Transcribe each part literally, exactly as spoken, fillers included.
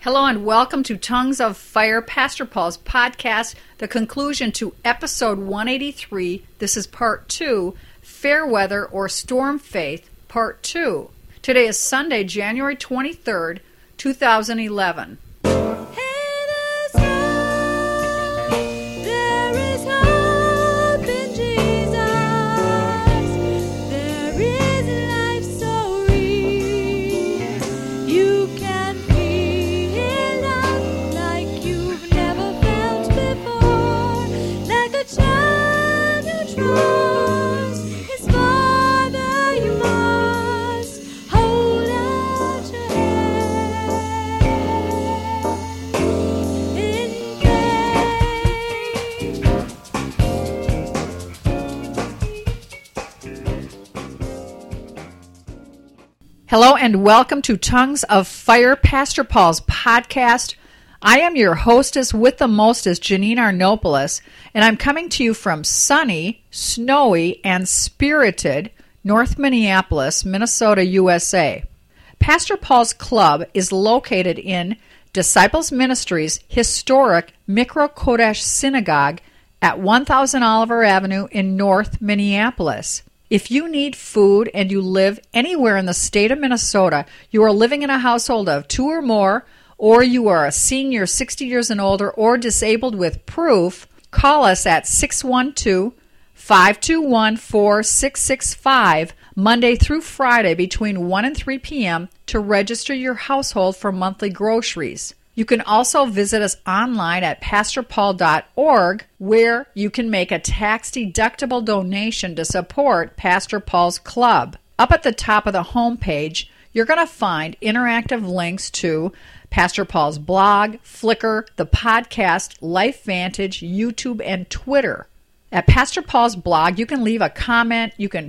Hello and welcome to Tongues of Fire, Pastor Paul's podcast, the conclusion to episode one eighty-three. This is part two, Fair Weather or Storm Faith, part two. Today is Sunday, January twenty-third, two thousand eleven. Hello and welcome to Tongues of Fire, Pastor Paul's podcast. I am your hostess with the mostest, Janine Arnopoulos, and I'm coming to you from sunny, snowy, and spirited North Minneapolis, Minnesota, U S A. Pastor Paul's Club is located in Disciples Ministries' historic Mikro Kodesh Synagogue at one thousand Oliver Avenue in North Minneapolis. If you need food and you live anywhere in the state of Minnesota, you are living in a household of two or more, or you are a senior sixty years and older or disabled with proof, call us at six one two, five two one, four six six five Monday through Friday between one and three p.m. to register your household for monthly groceries. You can also visit us online at pastor paul dot org, where you can make a tax-deductible donation to support Pastor Paul's Club. Up at the top of the homepage, you're going to find interactive links to Pastor Paul's blog, Flickr, the podcast, LifeVantage, YouTube, and Twitter. At Pastor Paul's blog, you can leave a comment, you can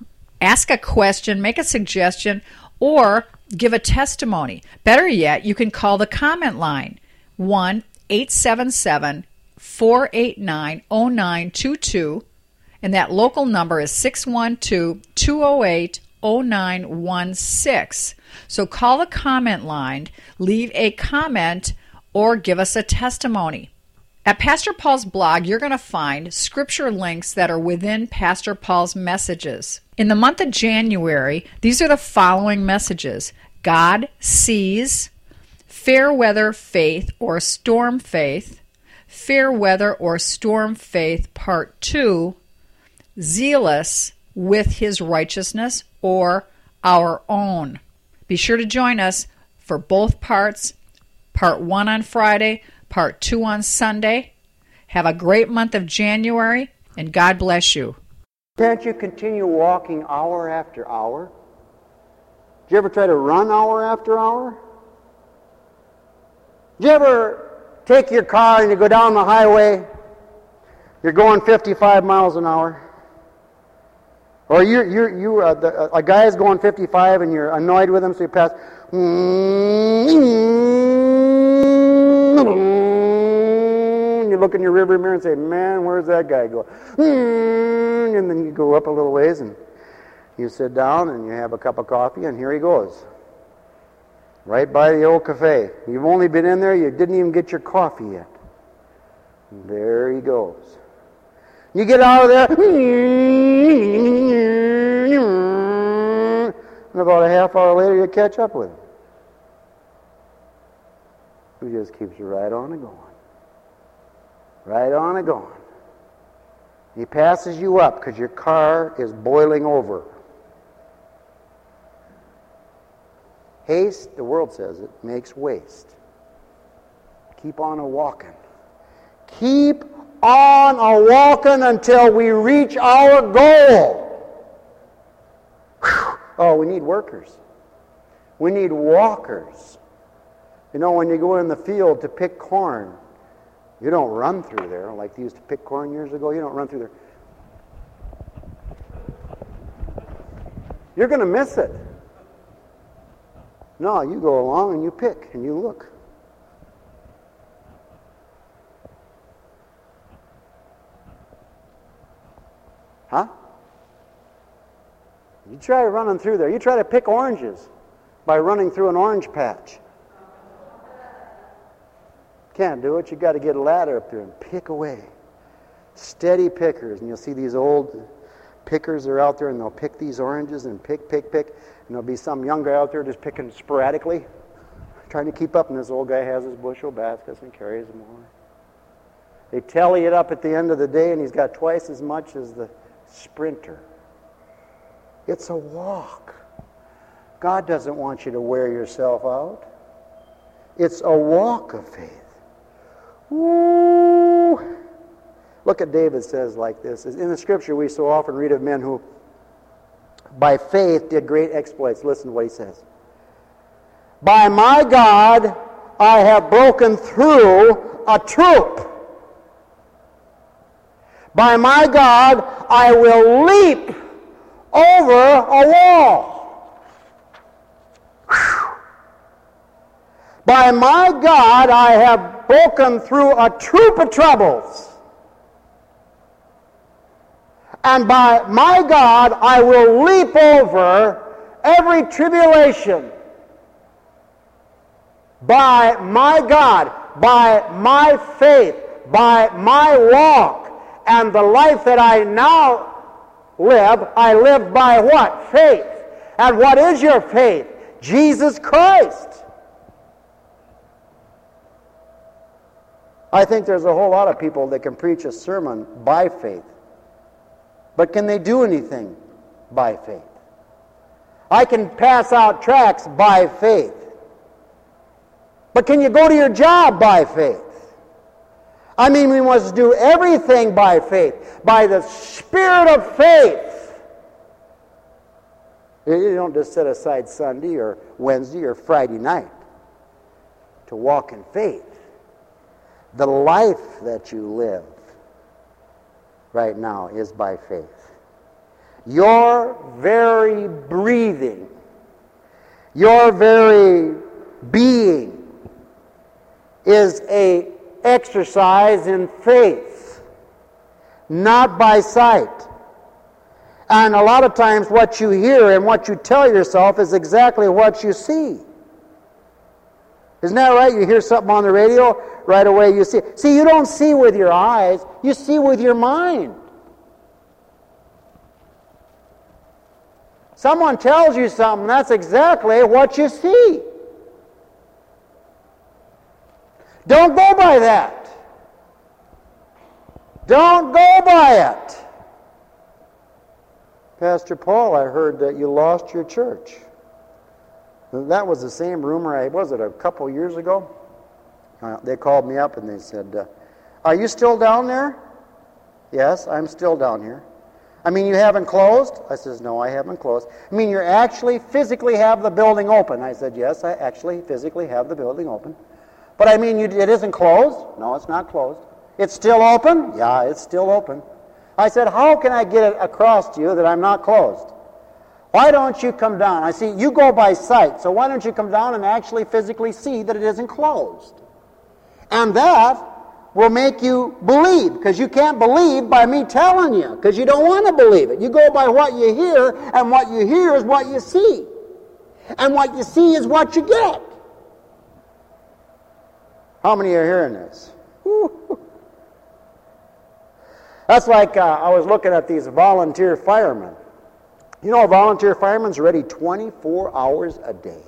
ask a question, make a suggestion, or give a testimony. Better yet, you can call the comment line, one eight seven seven, four eight nine, zero nine two two, and that local number is six one two, two zero eight, zero nine one six. So call the comment line, leave a comment, or give us a testimony. At Pastor Paul's blog, you're going to find scripture links that are within Pastor Paul's messages. In the month of January, these are the following messages: God sees, fair weather faith or storm faith, fair weather or storm faith part two, zealous with his righteousness or our own. Be sure to join us for both parts, part one on Friday, part two on Sunday. Have a great month of January, and God bless you. Can't you continue walking hour after hour? Did you ever try to run hour after hour? Did you ever take your car and you go down the highway, you're going fifty-five miles an hour? Or you you you uh, the, a guy is going fifty-five and you're annoyed with him, so you pass. You look in your rearview mirror and say, "Man, where's that guy go?" And then you go up a little ways and you sit down and you have a cup of coffee, and here he goes. Right by the old cafe. You've only been in there, you didn't even get your coffee yet. And there he goes. You get out of there, and about a half hour later you catch up with him. He just keeps right on and going. Right on and going. He passes you up because your car is boiling over. Haste, the world says it, makes waste. Keep on a-walking. Keep on a-walking until we reach our goal. Whew. Oh, we need workers. We need walkers. You know, when you go in the field to pick corn, you don't run through there like they used to pick corn years ago. You don't run through there. You're going to miss it. No, you go along and you pick and you look. Huh? You try running through there. You try to pick oranges by running through an orange patch. Can't do it. You got to get a ladder up there and pick away. Steady pickers. And you'll see these old pickers are out there, and they'll pick these oranges and pick, pick, pick. And there'll be some young guy out there just picking sporadically, trying to keep up. And this old guy has his bushel baskets and carries them over. They tally it up at the end of the day, and he's got twice as much as the sprinter. It's a walk. God doesn't want you to wear yourself out. It's a walk of faith. Woo! Look at David says like this. In the scripture we so often read of men who by faith did great exploits. Listen to what he says. By my God I have broken through a troop. By my God I will leap over a wall. Whew. By my God I have broken through a troop of troubles. And by my God I will leap over every tribulation. By my God, by my faith, by my walk, and the life that I now live, I live by what? Faith. And what is your faith? Jesus Christ. I think there's a whole lot of people that can preach a sermon by faith. But can they do anything by faith? I can pass out tracts by faith. But can you go to your job by faith? I mean, we must do everything by faith, by the Spirit of faith. You don't just set aside Sunday or Wednesday or Friday night to walk in faith. The life that you live right now is by faith. Your very breathing, your very being is a exercise in faith, not by sight. And a lot of times what you hear and what you tell yourself is exactly what you see. Isn't that right? You hear something on the radio, right away you see. See, you don't see with your eyes, you see with your mind. Someone tells you something, that's exactly what you see. Don't go by that. Don't go by it. Pastor Paul, I heard that you lost your church. That was the same rumor, I was it a couple years ago? Uh, they called me up and they said, uh, are you still down there? Yes, I'm still down here. I mean, you haven't closed? I says, no, I haven't closed. I mean, you actually physically have the building open? I said, yes, I actually physically have the building open. But I mean, you, it isn't closed? No, it's not closed. It's still open? Yeah, it's still open. I said, how can I get it across to you that I'm not closed? Why don't you come down? I see, you go by sight, so why don't you come down and actually physically see that it isn't closed? And that will make you believe, because you can't believe by me telling you, because you don't want to believe it. You go by what you hear, and what you hear is what you see. And what you see is what you get. How many are hearing this? Woo. That's like uh, I was looking at these volunteer firemen. You know, a volunteer fireman's ready twenty-four hours a day.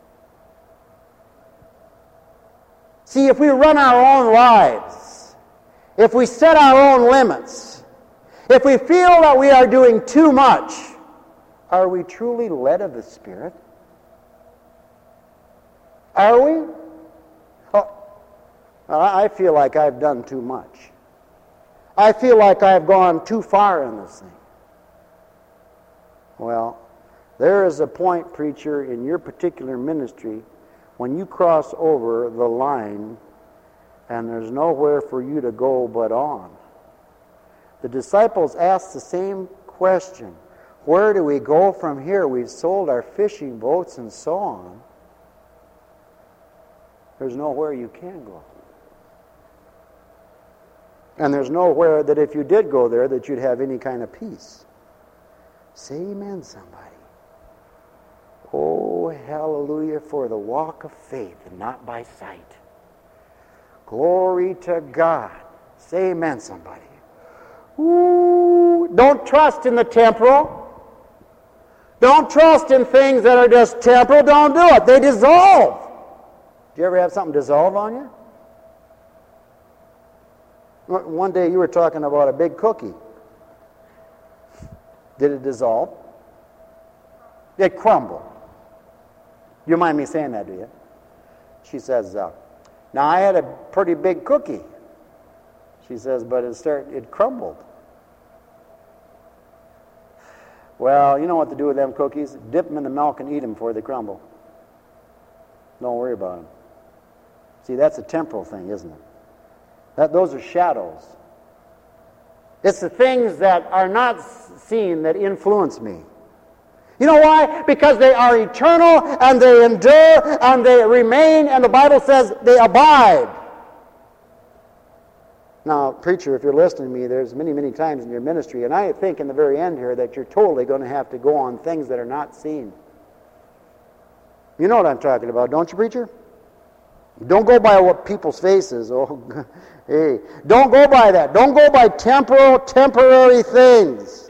See, if we run our own lives, if we set our own limits, if we feel that we are doing too much, are we truly led of the Spirit? Are we? Oh, I feel like I've done too much. I feel like I've gone too far in this thing. Well, there is a point, preacher, in your particular ministry when you cross over the line and there's nowhere for you to go but on. The disciples asked the same question. Where do we go from here? We've sold our fishing boats and so on. There's nowhere you can go. And there's nowhere that if you did go there that you'd have any kind of peace. Say amen, somebody. Oh, hallelujah for the walk of faith and not by sight. Glory to God. Say amen, somebody. Ooh, don't trust in the temporal. Don't trust in things that are just temporal. Don't do it. They dissolve. Do you ever have something dissolve on you? One day you were talking about a big cookie. Did it dissolve? It crumbled. You mind me saying that, do you? She says, uh, now I had a pretty big cookie. She says, but it started, it crumbled. Well, you know what to do with them cookies? Dip them in the milk and eat them before they crumble. Don't worry about them. See, that's a temporal thing, isn't it? That, those are shadows. It's the things that are not seen that influence me. You know why? Because they are eternal, and they endure, and they remain, and the Bible says they abide. Now, preacher, if you're listening to me, there's many, many times in your ministry, and I think in the very end here that you're totally going to have to go on things that are not seen. You know what I'm talking about, don't you, preacher? Don't go by what people's faces. Oh, hey, don't go by that. Don't go by temporal, temporary things.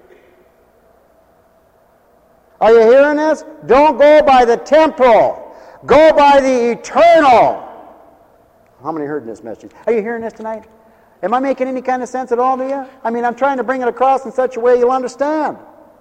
Are you hearing this? Don't go by the temporal. Go by the eternal. How many heard this message? Are you hearing this tonight? Am I making any kind of sense at all to you? I mean, I'm trying to bring it across in such a way you'll understand.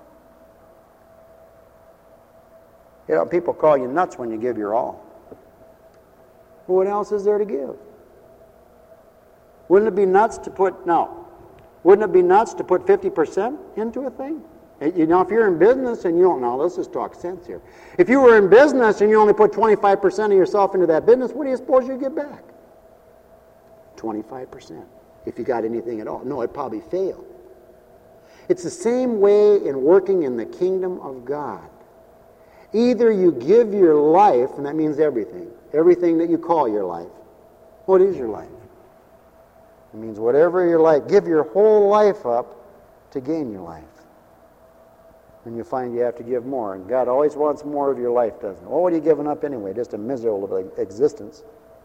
You know, people call you nuts when you give your all. What else is there to give? Wouldn't it be nuts to put, no, wouldn't it be nuts to put fifty percent into a thing? You know, if you're in business and you don't, now let's just talk sense here. If you were in business and you only put twenty-five percent of yourself into that business, what do you suppose you'd get back? twenty-five percent. If you got anything at all. No, it'd probably fail. It's the same way in working in the kingdom of God. Either you give your life, and that means everything, everything that you call your life. What is your life? It means whatever your life, give your whole life up to gain your life. And you find you have to give more. And God always wants more of your life, doesn't he? Well, what are you giving up anyway? Just a miserable existence.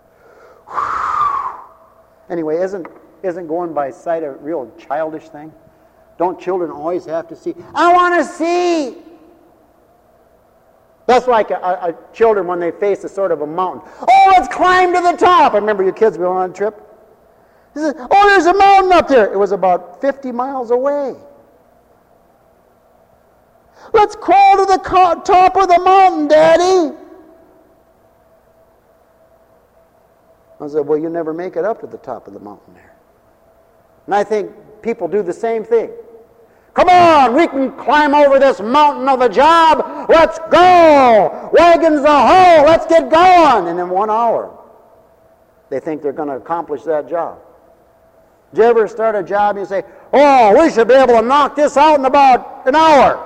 Anyway, isn't, isn't going by sight a real childish thing? Don't children always have to see? I want to see! That's like a, a, a children when they face a sort of a mountain. Oh, let's climb to the top! I remember your kids going on a trip. He said, oh, there's a mountain up there. It was about fifty miles away. Let's crawl to the co- top of the mountain, Daddy. I said, well, you never make it up to the top of the mountain there. And I think people do the same thing. Come on, we can climb over this mountain of a job. Let's go. Wagons a-ho. Let's get going. And in one hour, they think they're going to accomplish that job. Did you ever start a job and you say, oh, we should be able to knock this out in about an hour?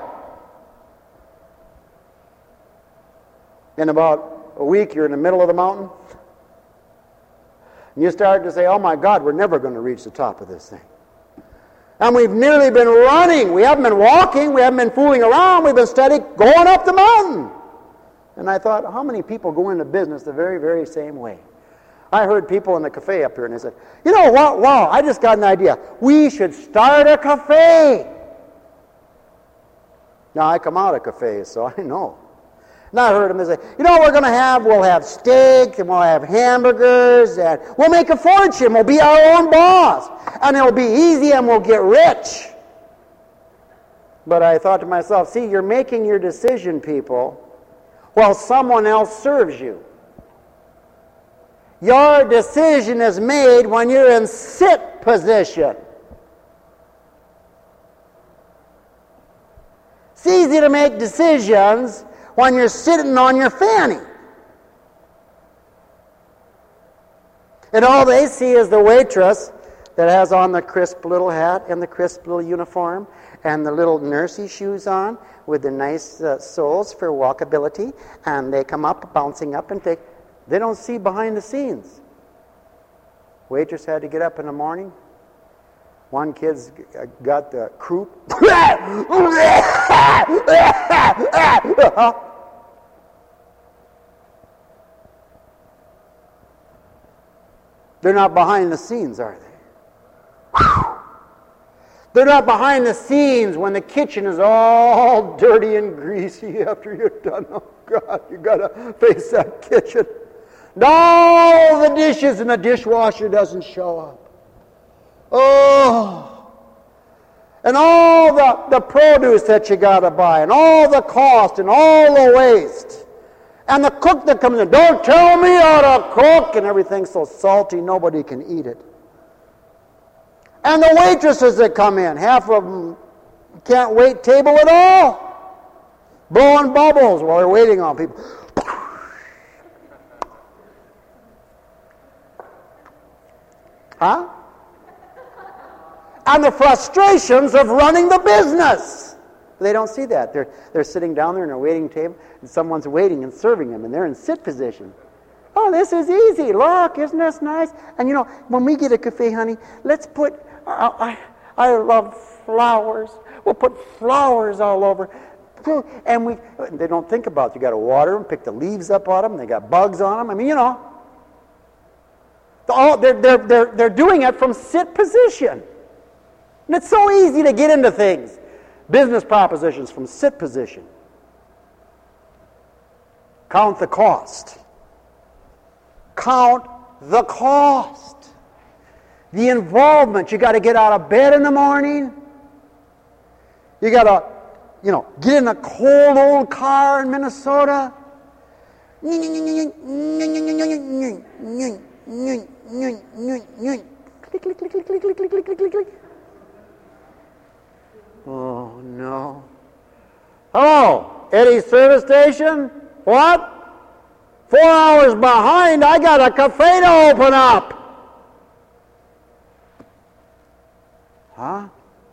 In about a week, you're in the middle of the mountain. And you start to say, oh my God, we're never going to reach the top of this thing. And we've nearly been running. We haven't been walking. We haven't been fooling around. We've been steady going up the mountain. And I thought, how many people go into business the very, very same way? I heard people in the cafe up here, and they said, you know what? Wow, I just got an idea. We should start a cafe. Now, I come out of cafes, so I know. And I heard them, they say, you know what we're going to have? We'll have steak, and we'll have hamburgers, and we'll make a fortune. We'll be our own boss. And it'll be easy, and we'll get rich. But I thought to myself, see, you're making your decision, people, while someone else serves you. Your decision is made when you're in sit position. It's easy to make decisions when you're sitting on your fanny. And all they see is the waitress that has on the crisp little hat and the crisp little uniform and the little nursey shoes on with the nice uh, soles for walkability, and they come up, bouncing up and take. They don't see behind the scenes. Waitress had to get up in the morning. One kid's got the croup. They're not behind the scenes, are they? Whew. They're not behind the scenes when the kitchen is all dirty and greasy after you're done. Oh, God, you got to face that kitchen. And all the dishes in the dishwasher doesn't show up. Oh. And all the, the produce that you got to buy, and all the cost, and all the waste. And the cook that comes in, don't tell me how to cook, and everything's so salty nobody can eat it. And the waitresses that come in, half of them can't wait table at all. Blowing bubbles while they're waiting on people. Huh? And the frustrations of running the business. They don't see that. They're, they're sitting down there in a waiting table, and someone's waiting and serving them, and they're in sit position. Oh, this is easy. Look, isn't this nice? And you know, when we get a cafe, honey, let's put, uh, I, I love flowers. We'll put flowers all over. And we, they don't think about it. You got to water them, pick the leaves up on them. They got bugs on them. I mean, you know. All, they're, they're, they're, they're doing it from sit position. And it's so easy to get into things. Business propositions from sit position. Count the cost. Count the cost. The involvement. You got to get out of bed in the morning. You got to, you know, get in a cold old car in Minnesota. Oh, no. Oh, Eddie's service station? What? Four hours behind, I got a cafe to open up. Huh?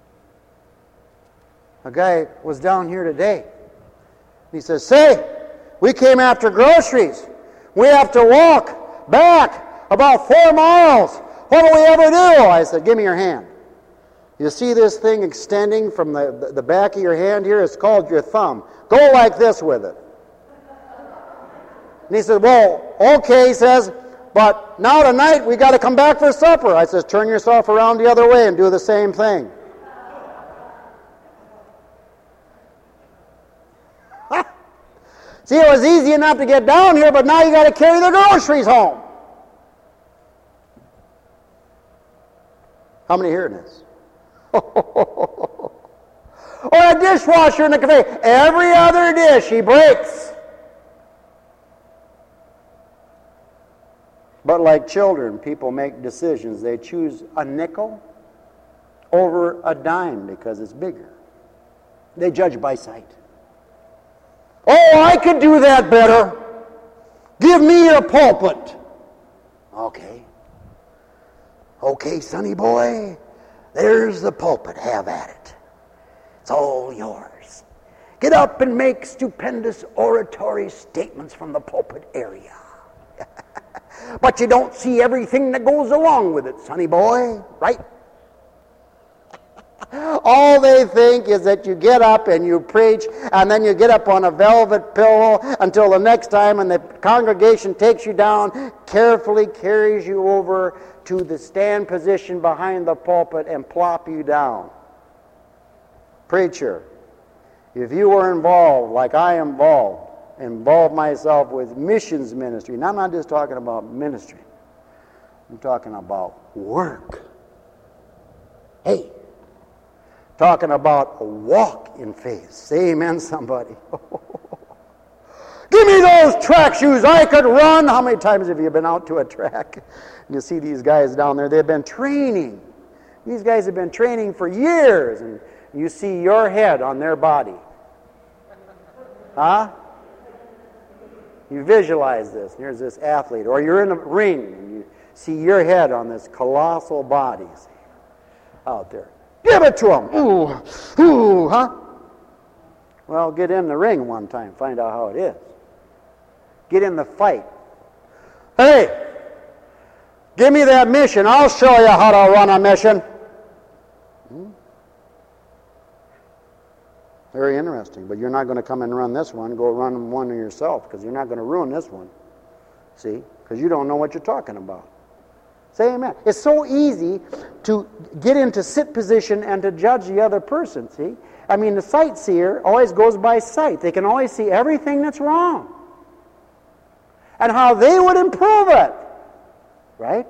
A guy was down here today. He says, say, we came after groceries. We have to walk back about four miles. What will we ever do? I said, give me your hand. You see this thing extending from the, the back of your hand here? It's called your thumb. Go like this with it. And he said, well, okay, he says, but now tonight we got to come back for supper. I says, turn yourself around the other way and do the same thing. See, it was easy enough to get down here, but now you got to carry the groceries home. How many here in this? Or a dishwasher in the cafe. Every other dish he breaks. But like children, people make decisions. They choose a nickel over a dime because it's bigger. They judge by sight. Oh, I could do that better. Give me a pulpit. Okay. Okay, sonny boy. There's the pulpit. Have at it. It's all yours. Get up and make stupendous oratory statements from the pulpit area. But you don't see everything that goes along with it, sonny boy, right? All they think is that you get up and you preach, and then you get up on a velvet pillow until the next time, and the congregation takes you down, carefully carries you over to the stand position behind the pulpit and plop you down. Preacher, if you were involved like I am involved, involved myself with missions ministry, and I'm not just talking about ministry, I'm talking about work. Hey, talking about a walk in faith. Say amen, somebody. Give me those track shoes. I could run. How many times have you been out to a track? You see these guys down there. They've been training. These guys have been training for years. And you see your head on their body. Huh? You visualize this. Here's this athlete. Or you're in a ring and you see your head on this colossal body out there. Give it to him. Ooh, ooh, huh? Well, get in the ring one time. Find out how it is. Get in the fight. Hey, give me that mission. I'll show you how to run a mission. Hmm? Very interesting. But you're not going to come and run this one. Go run one yourself because you're not going to ruin this one. See? Because you don't know what you're talking about. Say amen. It's so easy to get into sit position and to judge the other person, see? I mean, the sightseer always goes by sight. They can always see everything that's wrong and how they would improve it, right?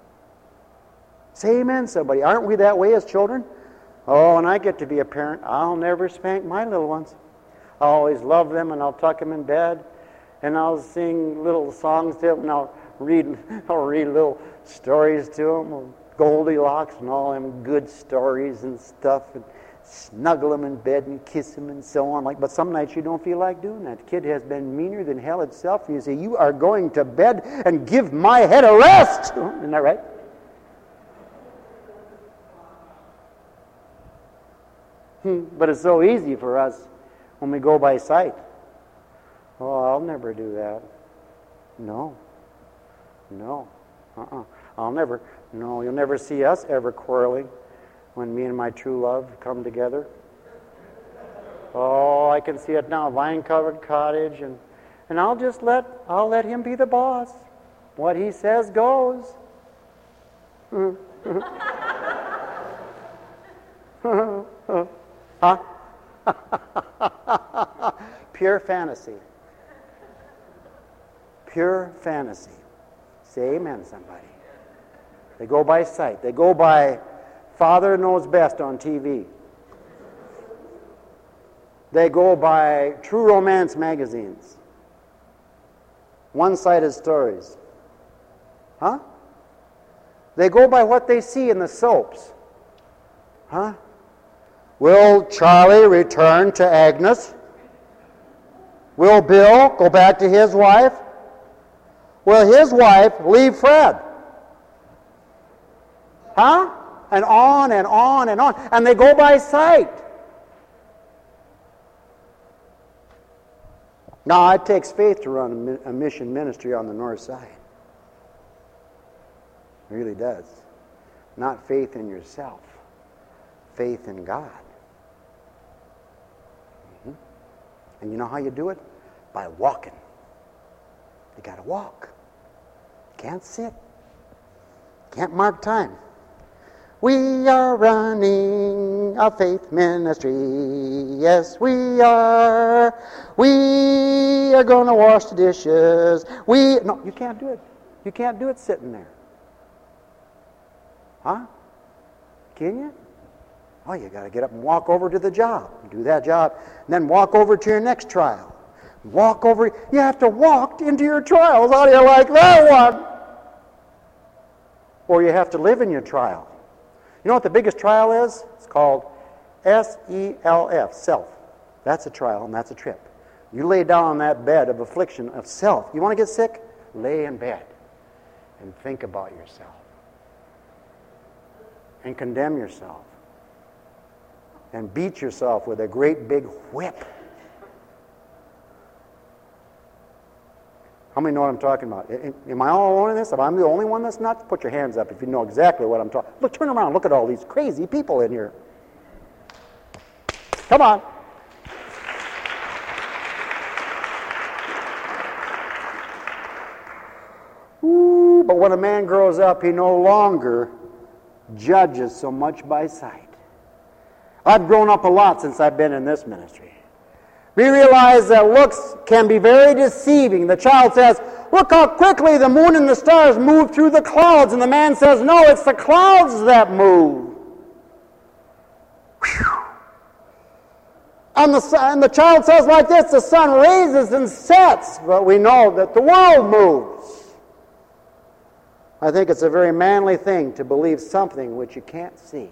Say amen, somebody. Aren't we that way as children? Oh, when I get to be a parent, I'll never spank my little ones. I'll always love them, and I'll tuck them in bed, and I'll sing little songs to them, and I'll read, I'll read little stories to them, Goldilocks and all them good stories and stuff, and snuggle them in bed and kiss them and so on. Like, but some nights you don't feel like doing that. The kid has been meaner than hell itself, and you say, "You are going to bed and give my head a rest." Isn't that right? But it's so easy for us when we go by sight. Oh, I'll never do that. No. No. Uh-uh. I'll never. No, you'll never see us ever quarreling when me and my true love come together. Oh, I can see it now. Vine-covered cottage, and and I'll just let I'll let him be the boss. What he says goes. Huh? Pure fantasy. Pure fantasy. Say amen, somebody. They go by sight. They go by Father Knows Best on T V. They go by True Romance magazines. One-sided stories. Huh? They go by what they see in the soaps. Huh? Will Charlie return to Agnes? Will Bill go back to his wife? Will his wife leave Fred? Huh? And on and on and on. And they go by sight. Now, it takes faith to run a mission ministry on the north side. It really does. Not faith in yourself. Faith in God. Mm-hmm. And you know how you do it? By walking. You got to walk. Can't sit. Can't mark time. We are running a faith ministry. Yes, we are. We are going to wash the dishes. We no, you can't do it. You can't do it sitting there. Huh? Can you? Oh, you got to get up and walk over to the job. Do that job, and then walk over to your next trial. Walk over. You have to walk into your trials. How do you like that one? Or you have to live in your trial. You know what the biggest trial is? It's called S E L F, self. That's a trial, and that's a trip. You lay down on that bed of affliction of self. You want to get sick? Lay in bed and think about yourself. And condemn yourself. And beat yourself with a great big whip. How many know what I'm talking about? Am I all alone in this? If I'm the only one that's nuts, put your hands up if you know exactly what I'm talking about. Look, turn around. Look at all these crazy people in here. Come on. Ooh, but when a man grows up, he no longer judges so much by sight. I've grown up a lot since I've been in this ministry. We realize that looks can be very deceiving. The child says, "Look how quickly the moon and the stars move through the clouds." And the man says, "No, it's the clouds that move." Whew. And the, and the child says like this, "The sun raises and sets." But we know that the world moves. I think it's a very manly thing to believe something which you can't see.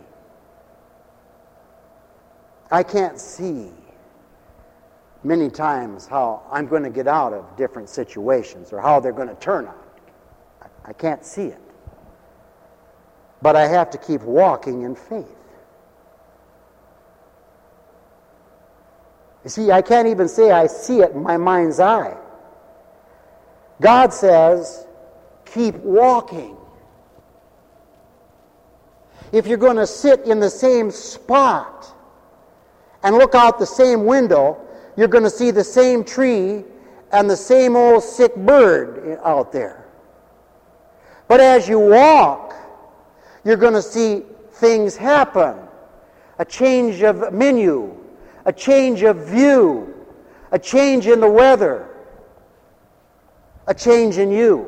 I can't see many times how I'm going to get out of different situations or how they're going to turn out. I can't see it. But I have to keep walking in faith. You see, I can't even say I see it in my mind's eye. God says, keep walking. If you're going to sit in the same spot and look out the same window, you're going to see the same tree and the same old sick bird out there. But as you walk, you're going to see things happen. A change of menu, a change of view, a change in the weather, a change in you.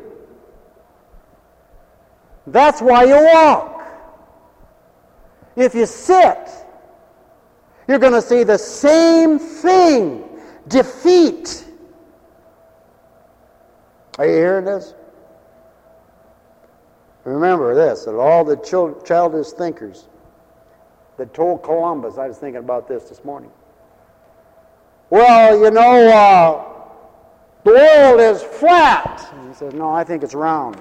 That's why you walk. If you sit, you're going to see the same thing. Defeat. Are you hearing this? Remember this, that all the child, childish thinkers that told Columbus, I was thinking about this this morning. Well, you know, uh, the world is flat. And he says, no, I think it's round.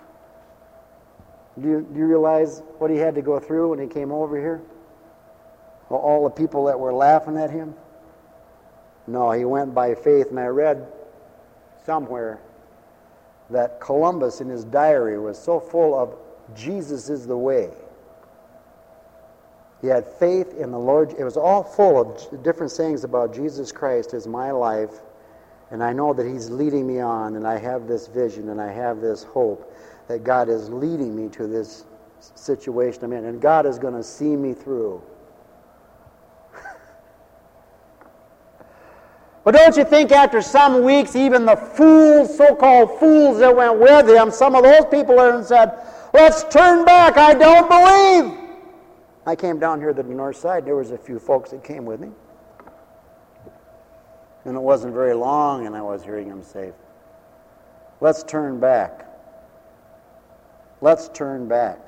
Do you, do you realize what he had to go through when he came over here? All the people that were laughing at him? No, he went by faith, and I read somewhere that Columbus in his diary was so full of Jesus is the way. He had faith in the Lord. It was all full of different sayings about Jesus Christ as my life, and I know that He's leading me on, and I have this vision, and I have this hope that God is leading me to this situation I'm in, and God is going to see me through. But don't you think after some weeks, even the fools, so-called fools that went with him, some of those people there and said, let's turn back, I don't believe. I came down here to the north side, there was a few folks that came with me. And it wasn't very long, and I was hearing them say, let's turn back. Let's turn back.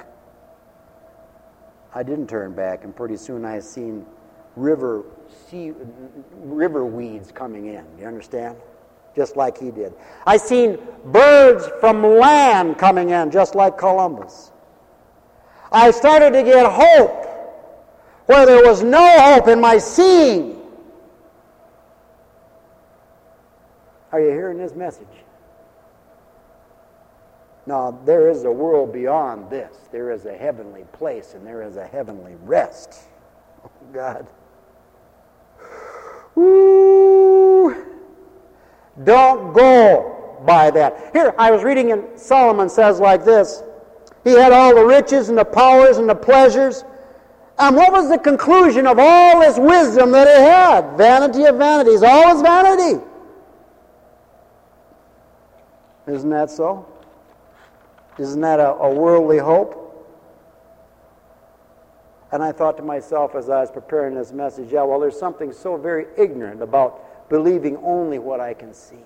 I didn't turn back, and pretty soon I seen river sea, river weeds coming in. You understand? Just like he did. I seen birds from land coming in, just like Columbus. I started to get hope where there was no hope in my seeing. Are you hearing this message? Now, there is a world beyond this. There is a heavenly place, and there is a heavenly rest. Oh, God. Woo! Don't go by that. Here, I was reading, and Solomon says like this. He had all the riches and the powers and the pleasures. And what was the conclusion of all this wisdom that he had? Vanity of vanities. All is vanity. Isn't that so? Isn't that a, a worldly hope? And I thought to myself as I was preparing this message, yeah, well, there's something so very ignorant about believing only what I can see.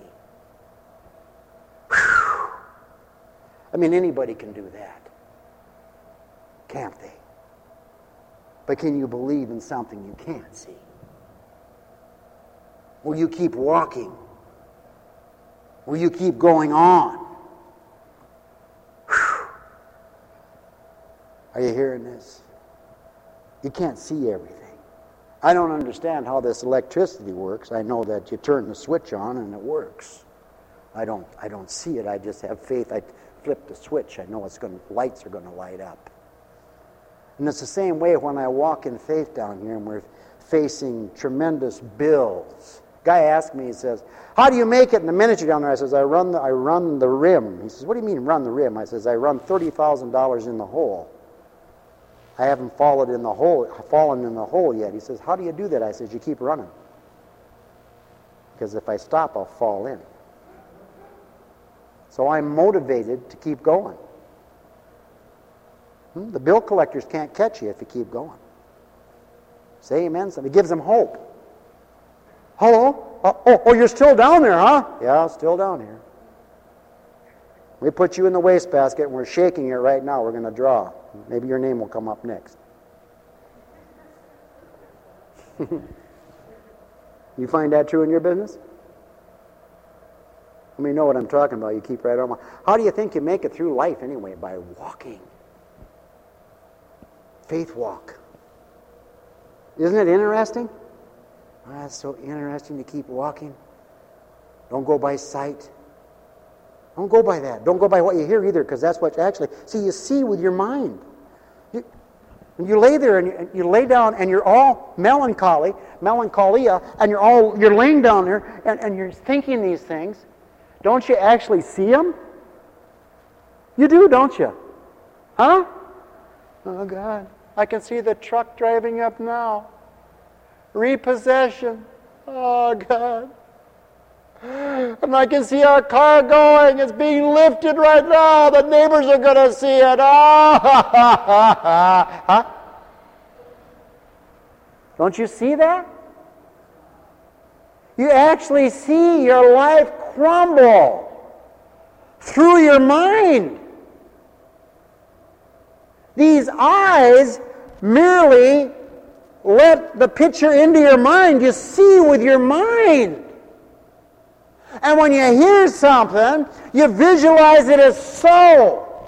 Whew. I mean, anybody can do that, can't they? But can you believe in something you can't see? Will you keep walking? Will you keep going on? Whew. Are you hearing this? You can't see everything. I don't understand how this electricity works. I know that you turn the switch on and it works. I don't I don't see it. I just have faith. I flip the switch. I know it's going to, lights are going to light up. And it's the same way when I walk in faith down here and we're facing tremendous bills. Guy asked me, he says, how do you make it in the ministry down there? I says, I run the, I run the rim. He says, what do you mean run the rim? I says, I run thirty thousand dollars in the hole. I haven't fallen in the hole, fallen in the hole yet. He says, how do you do that? I says, you keep running. Because if I stop, I'll fall in. So I'm motivated to keep going. Hmm? The bill collectors can't catch you if you keep going. Say amen. It gives them hope. Hello? Oh, oh, oh, you're still down there, huh? Yeah, still down here. We put you in the wastebasket and we're shaking it right now. We're going to draw. Maybe your name will come up next. You find that true in your business? I mean, you know what I'm talking about. You keep right on. How do you think you make it through life anyway? By walking. Faith walk. Isn't it interesting? Oh, that's so interesting to keep walking. Don't go by sight. Don't go by that. Don't go by what you hear either, because that's what you actually see. You see with your mind. You, you lay there and you, and you lay down, and you're all melancholy, melancholia, and you're all you're laying down there, and, and you're thinking these things. Don't you actually see them? You do, don't you? Huh? Oh, God. I can see the truck driving up now. Repossession. Oh, God. And I can see our car going. It's being lifted right now. The neighbors are going to see it. Oh, ha, ha, ha, ha. Huh? Don't you see that? You actually see your life crumble through your mind. These eyes merely let the picture into your mind. You see with your mind. And when you hear something, you visualize it as so.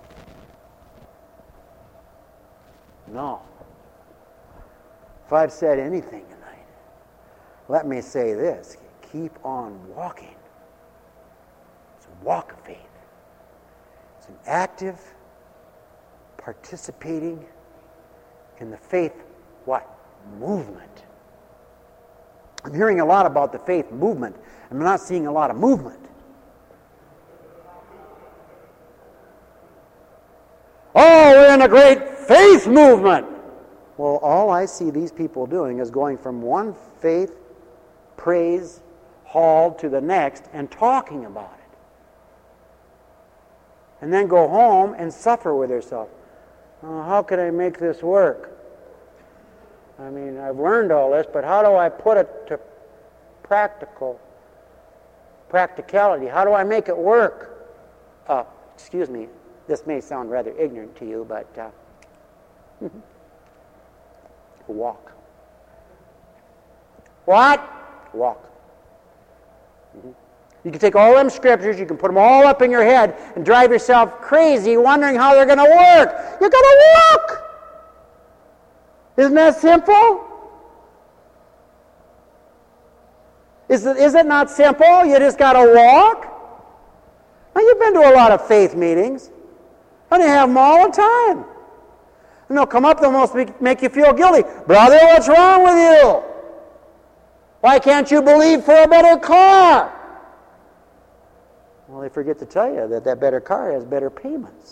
No. If I've said anything tonight, let me say this. Keep on walking. It's a walk of faith. It's an active, participating in the faith, what? Movement. I'm hearing a lot about the faith movement. I'm not seeing a lot of movement. Oh, we're in a great faith movement. Well, all I see these people doing is going from one faith, praise, hall to the next and talking about it. And then go home and suffer with herself. Oh, how can I make this work? I mean, I've learned all this, but how do I put it to practical practicality? How do I make it work? Uh, excuse me, this may sound rather ignorant to you, but uh, walk. What? Walk. Mm-hmm. You can take all them scriptures, you can put them all up in your head and drive yourself crazy wondering how they're going to work. You're going to walk. Isn't that simple? Is it, is it not simple? You just got to walk? Now, you've been to a lot of faith meetings, and they have them all the time. And they'll come up, they'll almost make, make you feel guilty. Brother, what's wrong with you? Why can't you believe for a better car? Well, they forget to tell you that that better car has better payments.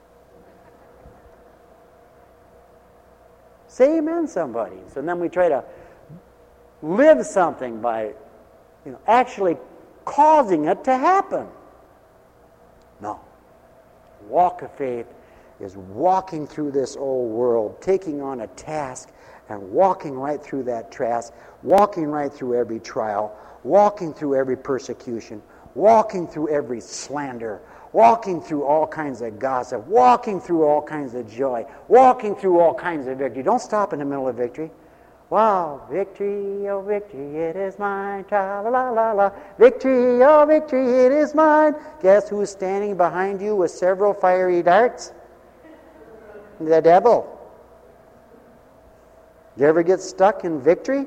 Say amen, somebody. So then we try to live something by, you know, actually causing it to happen. No. Walk of faith is walking through this old world, taking on a task and walking right through that task, walking right through every trial, walking through every persecution, walking through every slander, walking through all kinds of gossip, walking through all kinds of joy, walking through all kinds of victory. Don't stop in the middle of victory. Wow, victory, oh victory, it is mine, tra-la-la-la-la. Victory, oh victory, it is mine. Guess who's standing behind you with several fiery darts? The devil. You ever get stuck in victory?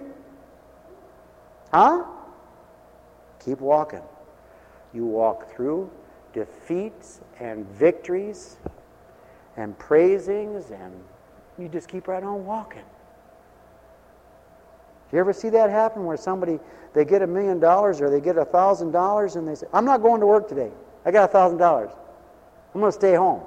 Huh? Keep walking. You walk through defeats and victories and praisings, and you just keep right on walking. You ever see that happen where somebody, they get a million dollars or they get a thousand dollars and they say, I'm not going to work today. I got a thousand dollars. I'm going to stay home.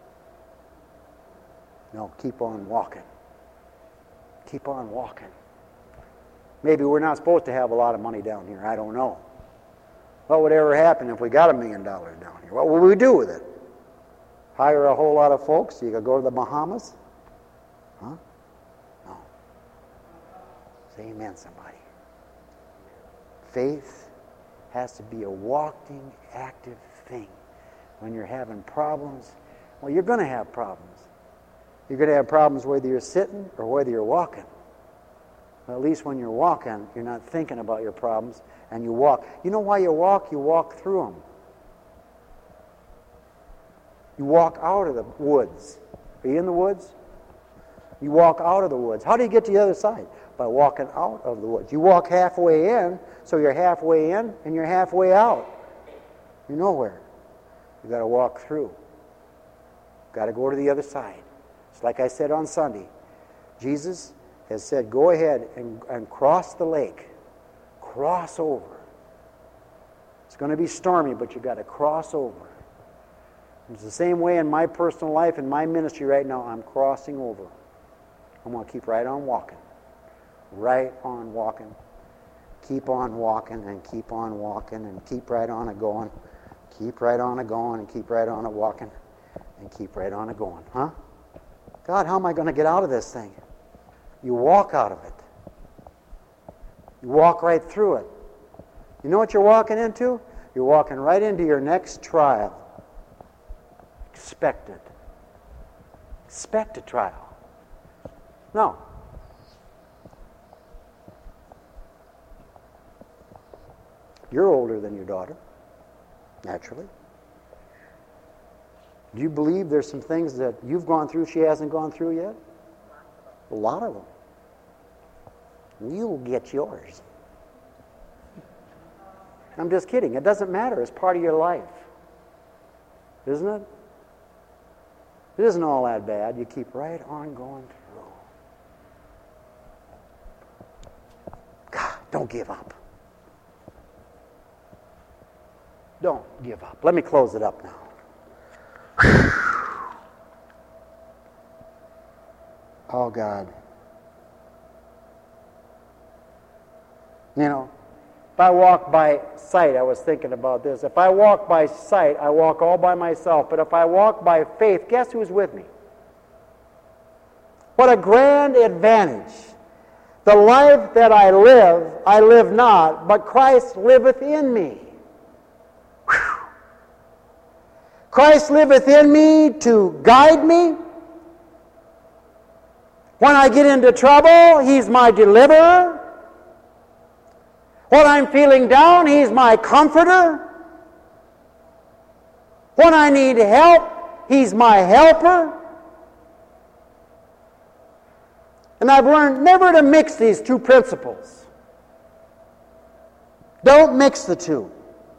No, keep on walking. Keep on walking. Maybe we're not supposed to have a lot of money down here. I don't know. What would ever happen if we got a million dollars down here? What would we do with it? Hire a whole lot of folks so you could go to the Bahamas? Huh? No. Say amen, somebody. Faith has to be a walking, active thing. When you're having problems, well, you're going to have problems. You're going to have problems whether you're sitting or whether you're walking. But at least when you're walking, you're not thinking about your problems, and you walk. You know why you walk? You walk through them. You walk out of the woods. Are you in the woods? You walk out of the woods. How do you get to the other side? By walking out of the woods. You walk halfway in, so you're halfway in and you're halfway out. You're nowhere. You've got to walk through. You've got to go to the other side. It's like I said on Sunday. Jesus has said, go ahead and, and cross the lake. Cross over. It's going to be stormy, but you've got to cross over. It's the same way in my personal life, in my ministry right now. I'm crossing over. I'm going to keep right on walking. Right on walking. Keep on walking and keep on walking and keep right on it going. Keep right on it going and keep right on it walking and keep right on it going. Huh? God, how am I going to get out of this thing? You walk out of it. You walk right through it. You know what you're walking into? You're walking right into your next trial. Expect it. Expect a trial. No. You're older than your daughter, naturally. Do you believe there's some things that you've gone through she hasn't gone through yet? A lot of them. You'll get yours. I'm just kidding. It doesn't matter. It's part of your life. Isn't it? It isn't all that bad. You keep right on going through. God, don't give up. Don't give up. Let me close it up now. Oh, God. You know, if I walk by sight, I was thinking about this. If I walk by sight, I walk all by myself. But if I walk by faith, guess who's with me? What a grand advantage. The life that I live, I live not, but Christ liveth in me. Whew. Christ liveth in me to guide me. When I get into trouble, He's my deliverer. When I'm feeling down, He's my comforter. When I need help, He's my helper. And I've learned never to mix these two principles. Don't mix the two.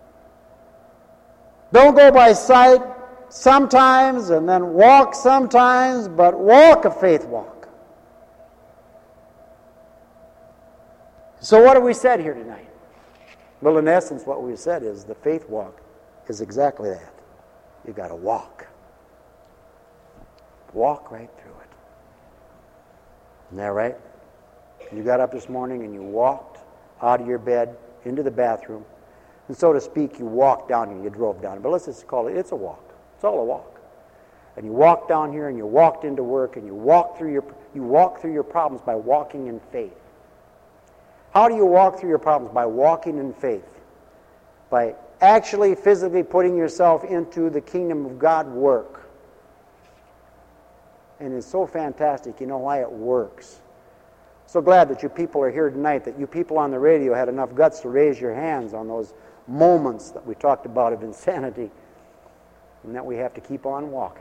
Don't go by sight sometimes and then walk sometimes, but walk a faith walk. So what have we said here tonight? Well, in essence, what we said is the faith walk is exactly that. You've got to walk. Walk right through it. Isn't that right? You got up this morning and you walked out of your bed into the bathroom. And so to speak, you walked down here, you drove down. But let's just call it, it's a walk. It's all a walk. And you walked down here and you walked into work and you walked through your you walk through your problems by walking in faith. How do you walk through your problems? By walking in faith. By actually physically putting yourself into the kingdom of God work. And it's so fantastic. You know why it works. So glad that you people are here tonight, that you people on the radio had enough guts to raise your hands on those moments that we talked about of insanity, and that we have to keep on walking.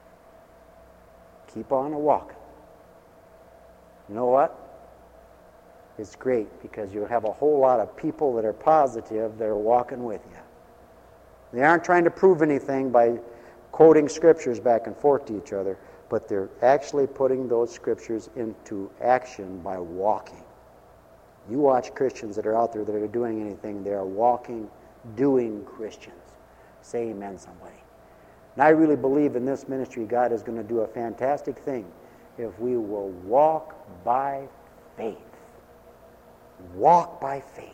Keep on walking. You know what? It's great because you'll have a whole lot of people that are positive that are walking with you. They aren't trying to prove anything by quoting scriptures back and forth to each other, but they're actually putting those scriptures into action by walking. You watch Christians that are out there that are doing anything, they are walking, doing Christians. Say amen, somebody. And I really believe in this ministry, God is going to do a fantastic thing if we will walk by faith. Walk by faith.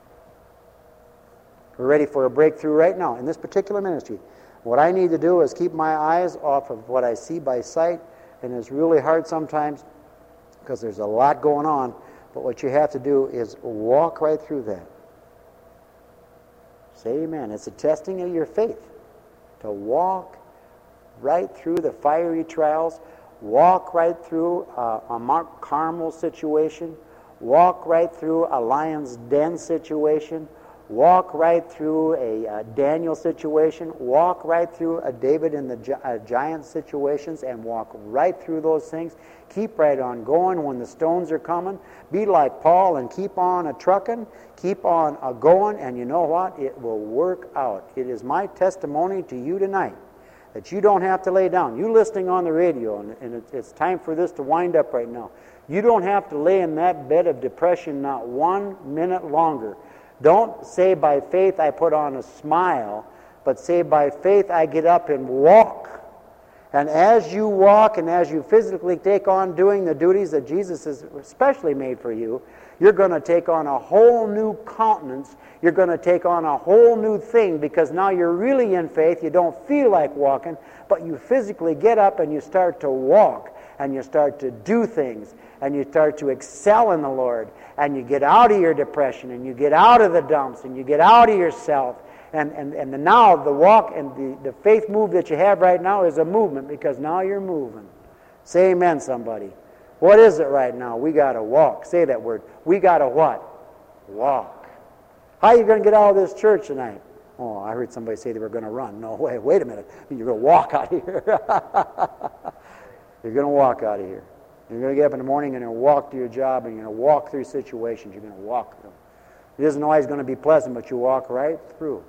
We're ready for a breakthrough right now in this particular ministry. What I need to do is keep my eyes off of what I see by sight, and it's really hard sometimes because there's a lot going on, but what you have to do is walk right through that. Say amen. It's a testing of your faith to walk right through the fiery trials, walk right through a, a Mount Carmel situation, walk right through a lion's den situation, walk right through a, a Daniel situation, walk right through a David and the gi- uh, giant situations, and walk right through those things. Keep right on going when the stones are coming. Be like Paul and keep on a trucking, keep on a going, and you know what? It will work out. It is my testimony to you tonight that you don't have to lay down. You listening on the radio, and, and it, it's time for this to wind up right now. You don't have to lay in that bed of depression not one minute longer. Don't say by faith I put on a smile. but say, by faith I get up and walk. And as you walk and as you physically take on doing the duties that Jesus has especially made for you, you're going to take on a whole new countenance. You're going to take on a whole new thing, because now you're really in faith. You don't feel like walking, but you physically get up and you start to walk, and you start to do things, and you start to excel in the Lord, and you get out of your depression, and you get out of the dumps, and you get out of yourself. And, and, and now the walk and the, the faith move that you have right now is a movement, because now you're moving. Say amen, somebody. What is it right now? We got to walk. Say that word. We got to what? Walk. How are you going to get out of this church tonight? Oh, I heard somebody say they were going to run. No, wait, wait a minute. You're going to walk out of here. You're going to walk out of here. You're going to get up in the morning and you're going to walk to your job, and you're going to walk through situations. You're going to walk through them. It isn't always going to be pleasant, but you walk right through.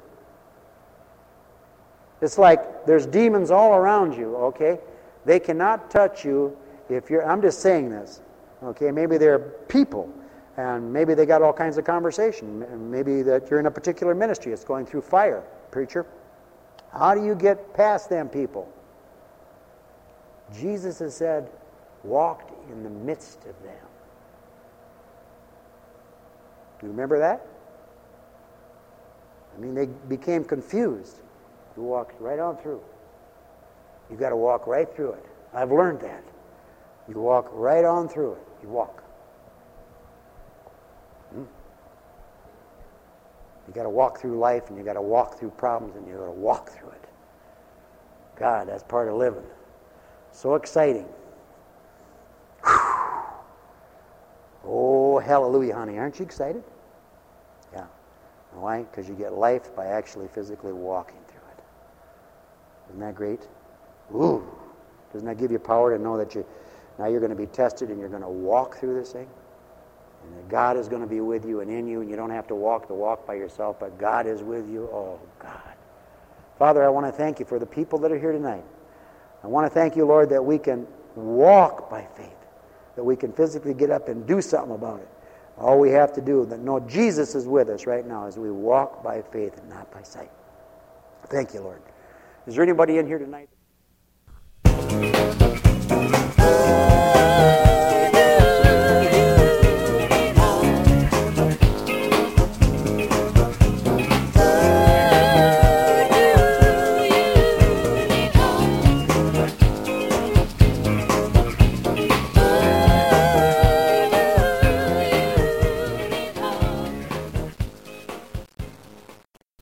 It's like there's demons all around you, okay? They cannot touch you if you're, I'm just saying this, okay? Maybe they're people, and maybe they got all kinds of conversation. Maybe that you're in a particular ministry. It's going through fire, preacher. How do you get past them people? Jesus has said, walked in the midst of them. You remember that? I mean, they became confused. You walked right on through. You've got to walk right through it. I've learned that. You walk right on through it. You walk. Hmm. You got to walk through life, and you got to walk through problems, and you got to walk through it. God, that's part of living. So exciting. Whew. Oh, hallelujah, honey. Aren't you excited? Yeah. Why? Because you get life by actually physically walking through it. Isn't that great? Ooh. Doesn't that give you power to know that you now you're going to be tested and you're going to walk through this thing? And that God is going to be with you and in you, and you don't have to walk the walk by yourself, but God is with you. Oh, God. Father, I want to thank you for the people that are here tonight. I want to thank you, Lord, that we can walk by faith, that we can physically get up and do something about it. All we have to do, that know Jesus is with us right now as we walk by faith and not by sight. Thank you, Lord. Is there anybody in here tonight?